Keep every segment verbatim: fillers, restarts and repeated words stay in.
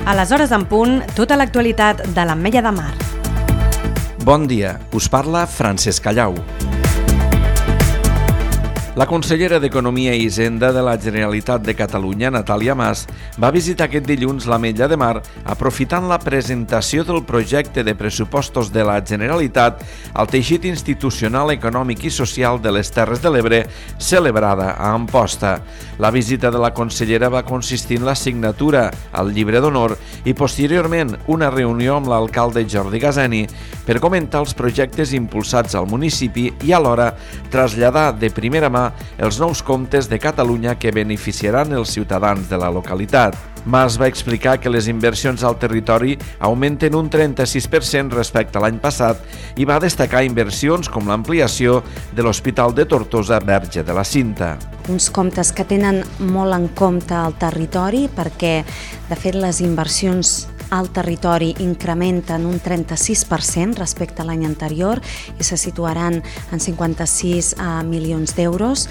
A les hores en punt, tota l'actualitat de l'Ametlla de Mar. Bon dia, us parla Francesc Callau. La consellera d'Economia i Hisenda de la Generalitat de Catalunya, Natàlia Mas, va visitar aquest dilluns l'Ametlla de Mar aprofitant la presentació del projecte de pressupostos de la Generalitat al teixit institucional, econòmic i social de les Terres de l'Ebre, celebrada a Amposta. La visita de la consellera va consistir en la signatura al llibre d'honor i posteriorment una reunió amb l'alcalde Jordi Gazeni per comentar els projectes impulsats al municipi i alhora traslladar de primera mà els nous comptes de Catalunya que beneficiaran els ciutadans de la localitat. Mas va explicar que les inversions al territori augmenten un trenta-sis per cent respecte a l'any passat i va destacar inversions com l'ampliació de l'Hospital de Tortosa Verge de la Cinta. Uns comptes que tenen molt en compte el territori perquè, de fet, les inversions al territori incrementen un trenta-sis per cent respecte a l'any anterior i se situaran en cinquanta-sis milions d'euros.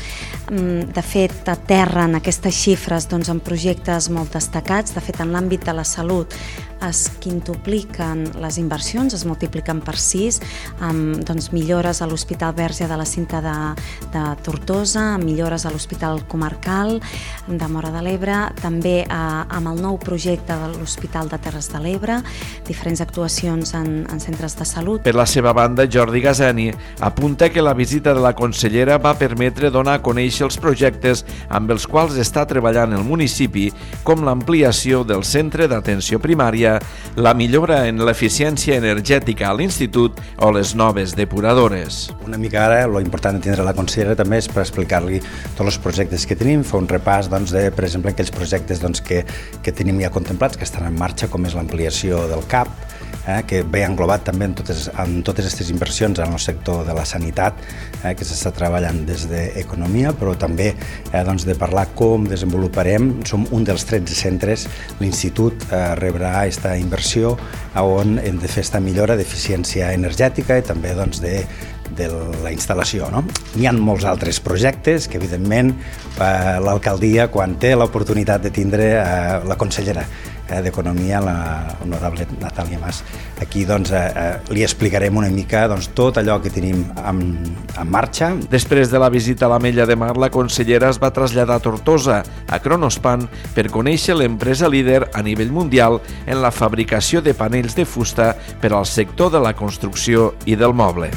De fet, aterren aquestes xifres doncs, en projectes molt destacats. De fet, en l'àmbit de la salut es quintupliquen les inversions, es multipliquen per sis, amb doncs, millores a l'Hospital Verge de la Cinta de, de Tortosa, amb millores a l'Hospital Comarcal de Móra de l'Ebre, també eh, amb el nou projecte de l'Hospital de Terres de l'Ebre, diferents actuacions en, en centres de salut. Per la seva banda, Jordi Gazeni apunta que la visita de la consellera va permetre donar a conèixer els projectes amb els quals està treballant el municipi, com l'ampliació del centre d'atenció primària, la millora en l'eficiència energètica a l'institut o les noves depuradores. Una mica ara, lo important de tindre la consellera també és per explicar-li tots els projectes que tenim, fer un repàs, doncs, de, per exemple, aquells projectes doncs, que, que tenim ja contemplats, que estan en marxa, com és l'ampliació del C A P, eh, que ve englobat també en totes, en totes aquestes inversions en el sector de la sanitat, eh, que s'està treballant des d'Economia, però també eh, doncs, de parlar com desenvoluparem. Som un dels tretze centres, l'institut eh, rebrà aquesta inversió on hem de fer aquesta millora d'eficiència energètica i també doncs, de de la instal·lació. No? N'hi ha molts altres projectes que, evidentment, eh, l'alcaldia, quan té l'oportunitat de tindre eh, la consellera eh, d'Economia, la honorable Natàlia Mas, aquí doncs, eh, eh, li explicarem una mica doncs, tot allò que tenim en, en marxa. Després de la visita a l'Ametlla de Mar, la consellera es va traslladar a Tortosa, a Kronospan, per conèixer l'empresa líder a nivell mundial en la fabricació de panells de fusta per al sector de la construcció i del moble.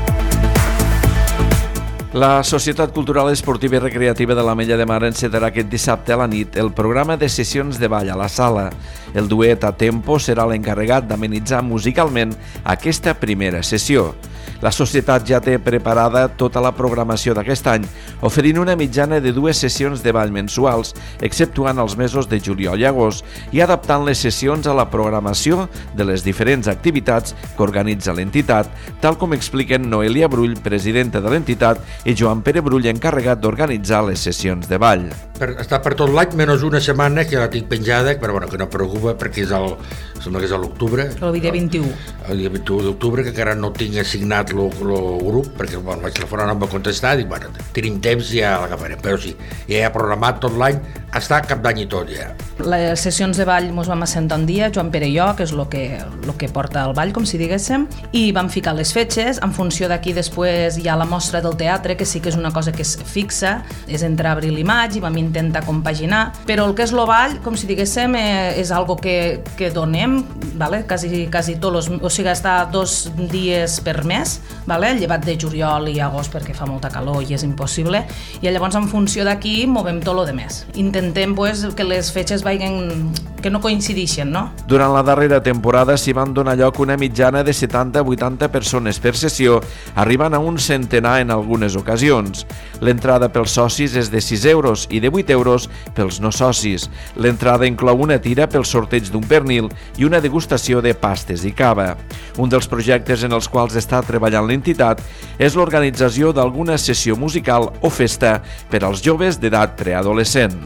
La Societat Cultural Esportiva i Recreativa de l'Ametlla de Mar encetarà aquest dissabte a la nit el programa de sessions de ball a la sala. El duet a Tempo serà l'encarregat d'amenitzar musicalment aquesta primera sessió. La societat ja té preparada tota la programació d'aquest any, oferint una mitjana de dues sessions de ball mensuals, exceptuant els mesos de juliol i agost, i adaptant les sessions a la programació de les diferents activitats que organitza l'entitat, tal com expliquen Noelia Brull, presidenta de l'entitat, i Joan Pere Brull, encarregat d'organitzar les sessions de ball. Per, està per tot l'any, menys una setmana que la tinc penjada, però bueno, que no preocupa perquè és el, sembla que és a l'octubre. El dia vint-i-u. El dia vint-i-u d'octubre, que encara no tinc assignat el grup, perquè bueno, vaig telefonar, no em va contestar, i bueno, tenim temps i ja l'agafarem. Però sí, ja he programat tot l'any, està cap d'any i tot ja. Les sessions de ball ens vam assentar un dia, Joan Pere i jo, que és el que, el que porta el ball, com si diguéssim, i vam ficar les fetges. En funció d'aquí després hi ha la mostra del teatre, que sí que és una cosa que és fixa, és entre abril i maig, i vam intentar compaginar, però el que és el ball, com si diguéssim, és algo que, que donem, vale? quasi, quasi tots, o sigui, està dos dies per mes, vale? Llevat de juliol i agost perquè fa molta calor i és impossible, i llavors en funció d'aquí movem tot el de més. Intentem pues, que les fetges vagin, que no coincideixen, no? Durant la darrera temporada s'hi van donar lloc una mitjana de setanta a vuitanta persones per sessió, arribant a un centenar en algunes ocasions. L'entrada pels socis és de sis euros i de vuit euros pels no socis. L'entrada inclou una tira pel sorteig d'un pernil i una degustació de pastes i cava. Un dels projectes en els quals està treballant l'entitat és l'organització d'alguna sessió musical o festa per als joves d'edat preadolescent.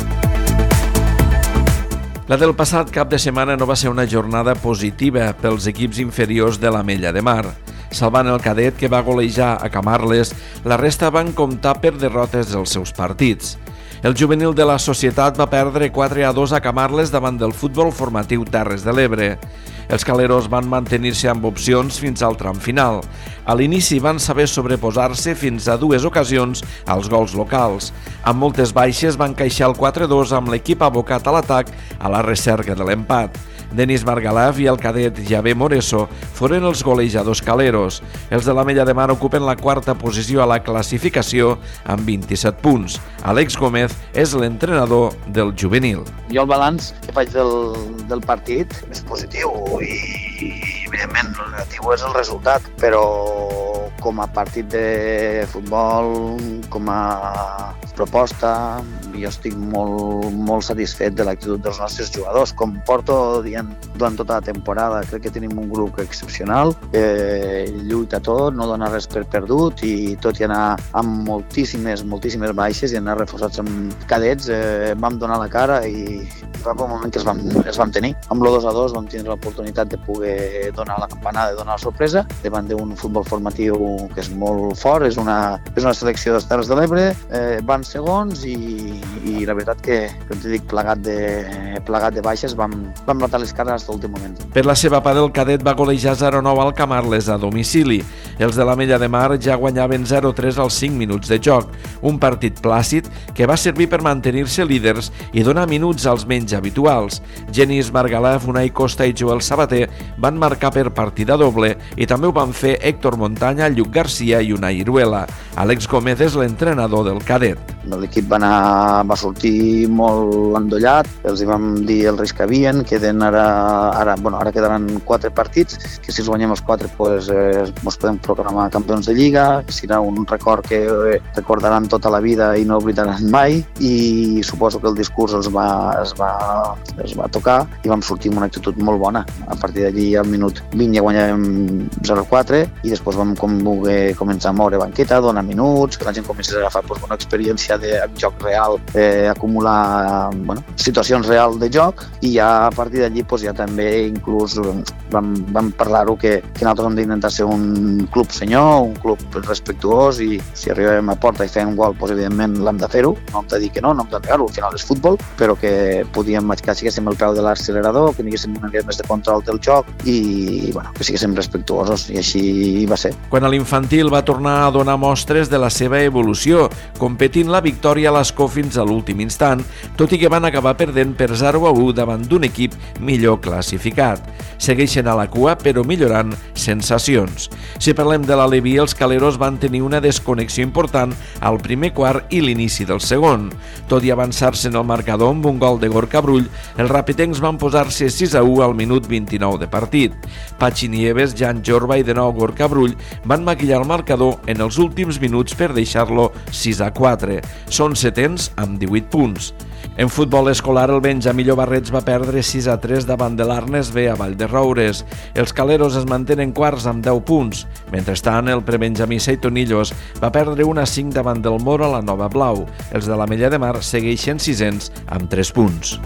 La del passat cap de setmana no va ser una jornada positiva pels equips inferiors de l'Ametlla de Mar. Salvant el cadet, que va golejar a Camarles, la resta van comptar per derrotes dels seus partits. El juvenil de la Societat va perdre quatre a dos a Camarles davant del Futbol Formatiu Terres de l'Ebre. Els caleros van mantenir-se amb opcions fins al tram final. A l'inici van saber sobreposar-se fins a dues ocasions als gols locals. Amb moltes baixes van encaixar el quatre a dos amb l'equip abocat a l'atac a la recerca de l'empat. Denis Margalef i el cadet Javé Moreso foren els golejadors caleros. Els de l'Ametlla de Mar ocupen la quarta posició a la classificació amb vint-i-set punts. Àlex Gómez és l'entrenador del juvenil. Jo el balanç que faig del, del partit és positiu i, evidentment, el negatiu és el resultat, però com a partit de futbol, com a proposta, jo estic molt, molt satisfet de l'actitud dels nostres jugadors. Com porto dient durant tota la temporada, crec que tenim un grup excepcional, que lluita tot, no dona res per perdut i tot i anar amb moltíssimes, moltíssimes baixes i anar reforçats amb cadets, eh, vam donar la cara i va un moment que els vam, els vam tenir. Amb el dos a dos vam tindre l'oportunitat de poder donar la campanada, de donar la sorpresa, davant d'un futbol formatiu que és molt fort, és una, és una selecció dels Terres de l'Ebre, eh, van segons i, i la veritat que, com t'he dit, plegat de, plegat de baixes, vam, vam matar les cares fins a l'últim moment. Per la seva part, el cadet va golejar zero a nou al Camarles a domicili. Els de l'Ametlla de Mar ja guanyaven zero a tres als cinc minuts de joc. Un partit plàcid que va servir per mantenir-se líders i donar minuts als menys habituals. Genís Margalef, Unai Costa i Joel Sabater van marcar per partida doble i també ho van fer Héctor Montaña, Lluc Garcia i Unai Iruela. Àlex Gómez és l'entrenador del cadet. L'equip va, anar, va sortir molt endollat, els hi vam dir el risc que havien, queden ara, ara, bueno, ara quedaran quatre partits, que si els guanyem els quatre pues, eh, ens podem proclamar campions de Lliga, que serà un record que eh, recordaran tota la vida i no oblidaran mai, i suposo que el discurs els va, es, va, es va tocar i vam sortir amb una actitud molt bona. A partir d'allí al minut vint ja guanyàvem zero a quatre i després vam com voler començar a moure banqueta, donar minuts, que la gent comenci a agafar pues, una experiència de joc real, eh, acumular bueno, situacions reals de joc i ja a partir d'allí pues, ja també inclús vam, vam parlar-ho que, que nosaltres hem d'intentar ser un club senyor, un club respectuós i si arribem a porta i fem un gol pues, evidentment l'hem de fer-ho, no hem de dir que no, no hem de negar-ho, al final és futbol, però que podíem que siguéssim al peu de l'accelerador, que tinguéssim una mica més de control del joc i bueno, que siguéssim respectuosos i així va ser. Quan a l'infantil va tornar a donar mostres de la seva evolució, competint la victòria a l'escó fins a l'últim instant, tot i que van acabar perdent per zero a u davant d'un equip millor classificat. Segueixen a la cua, però millorant sensacions. Si parlem de l'Aleví, els caleros van tenir una desconnexió important al primer quart i l'inici del segon. Tot i avançar-se en el marcador amb un gol de Gorka Brull, els rapitencs van posar-se sis a u al minut vint-i-nou de partit. Pachi Nieves, Jan Jorba i de nou Gorka Brull van maquillar el marcador en els últims minuts per deixar-lo sis a quatre. Són setens amb divuit punts. En futbol escolar, el Benjamí Llobarrets va perdre sis a tres davant de l'Arnes B a Vallderoures. Els caleros es mantenen quarts amb deu punts. Mentrestant, el prebenjamí Seitonillos va perdre un a cinc davant del Moro a la Nova Blau. Els de l'Ametlla de Mar segueixen sisens amb tres punts.